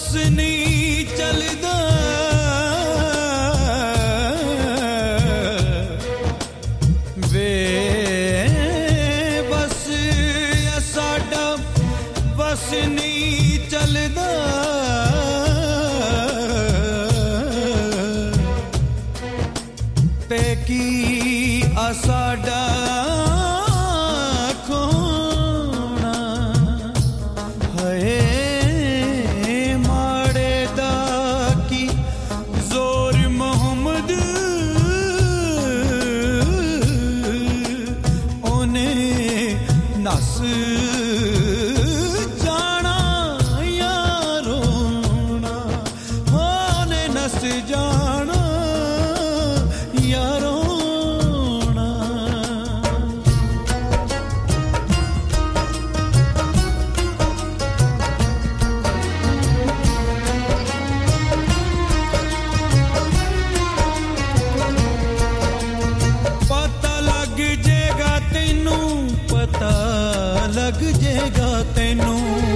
बस नहीं चलदा वे बस साडा बस नहीं चलदा ते की साडा खोना है माड़े दा की जोर मोहम्मद ओने नस जाना यारोना ओने नस जाना यारों लग जेगा तेनू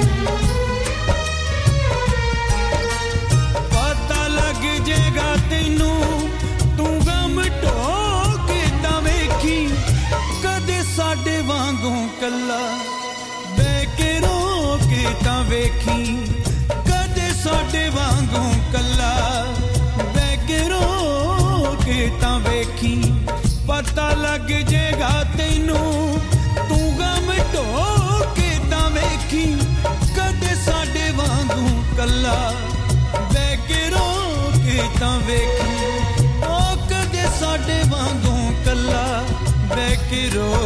पता लग जेगा तेनू तू गम ढोके तां वेखी कदे साडे वांगों कल्ला बह के रोके तां वेखी कदे साडे वांगों कल्ला बह के रोके तां वेखी पता लग जेगा तेनू तू गम ढोके तां वेखी कदे साडे वांगू कल्ला बह के रोके तां वेखी ओ कदे साडे वांगू कल्ला बह के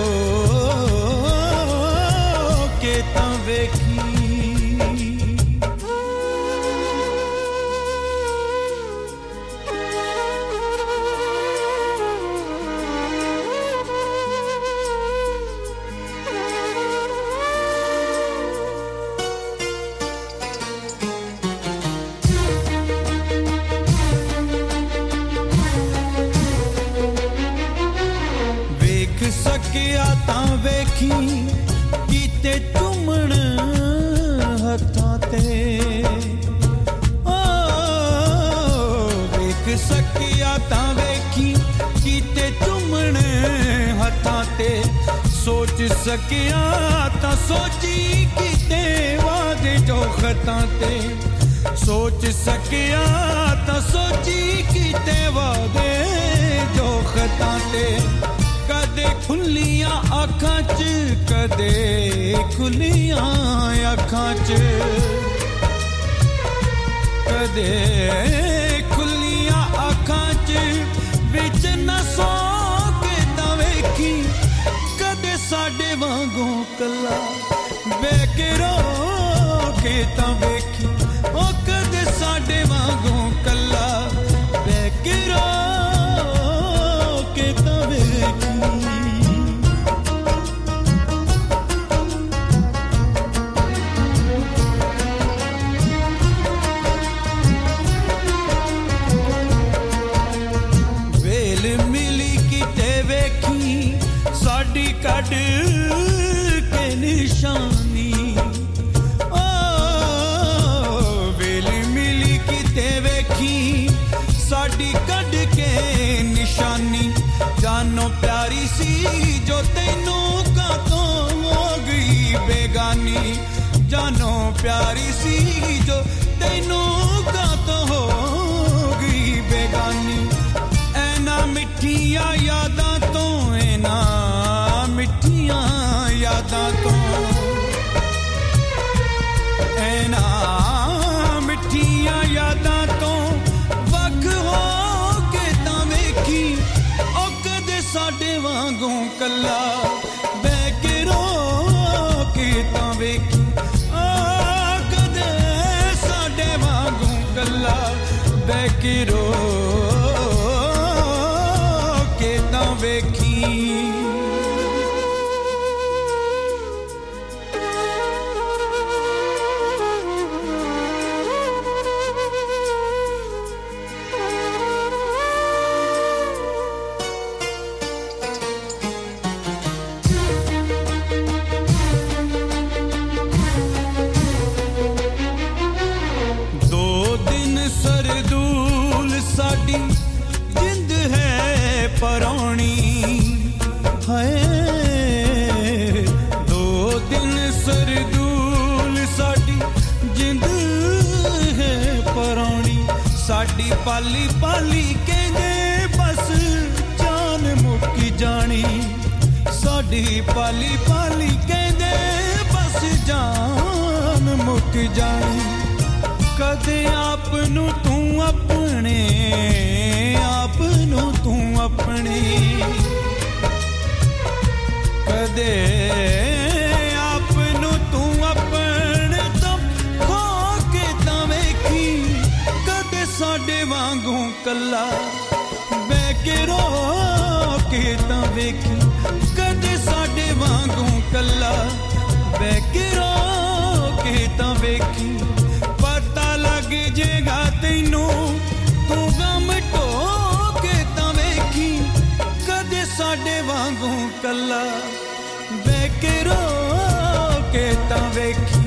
रोके तां वेखी सकिया तां वेखी कीते चुमण हत्थां ते ओ वेख सकिया तां वेखी कीते चुमण हत्थां ते सोच सकिया तां सोची कीते वादे जो खतां ते सोच सकिया तां सोची कीते वादे जो खतां ते कदे खुलियां आँखां च कदे खुलियां आँखां च कदे खुलियां आँखां च विच न सो के तां वेखी कदे साडे वांगों कल्ला बह के रोके तां वेखी ओ कदे साडे वांगों कल्ला बह के रोके तां वेखी कड़ के निशानी ओ वेल मिली किते वेखी साडी कड़ के निशानी जानो प्यारी सी जो तैनू कातों हो गई बेगानी जानो प्यारी सी जो तैनू कातों हो गई बेगानी ऐना मिठिया यादां तो ऐना मिठियां यादां तो ऐना मिठियां यादां तो वख हो के तां वेखी ओ कदे साडे वांगों कल्ला बह के रोके तां वेखी ओ कदे साडे वांगों कल्ला बह के रोके तां वेखी ਸਾਡੀ ਪਾਲੀ ਪਾਲੀ ਕਹਿੰਦੇ ਬਸ ਜਾਨ ਮੁੱਕ ਜਾਣੀ ਸਾਡੀ ਪਾਲੀ ਪਾਲੀ ਕਹਿੰਦੇ ਬਸ ਜਾਨ ਮੁੱਕ ਜਾਣੀ ਕਦੇ ਆਪ ਨੂੰ ਤੂੰ ਆਪਣੇ ਕਦੇ ਆਪ ਨੂੰ ਤੂੰ ਆਪਣੇ ਤੋਂ ਖੋ ਕੇ ਤਾਂ ਵੇਖੀ ਕਦੇ ਸਾਡੇ ਵਾਂਗੂ ਕੱਲਾ ਬਹਿ ਕੇ ਰੋ ਕੇ ਤਾਂ ਵੇਖੀ ਕਦੇ ਸਾਡੇ ਵਾਂਗੂ ਕੱਲਾ ਬਹਿ ਕੇ ਰੋ ਕੇ ਤਾਂ ਵੇਖੀ ਪਤਾ ਲੱਗ ਜੇਗਾ ਤੈਨੂੰ ਤੂੰ ਗਮ ਢੋ ਕੇ ਤਾਂ ਵੇਖੀ ਕਦੇ ਸਾਡੇ ਵਾਂਗੂ ਕੱਲਾ ਬਹਿ ਕੇ ਰੋ ਕੇ ਤਾਂ ਵੇਖੀ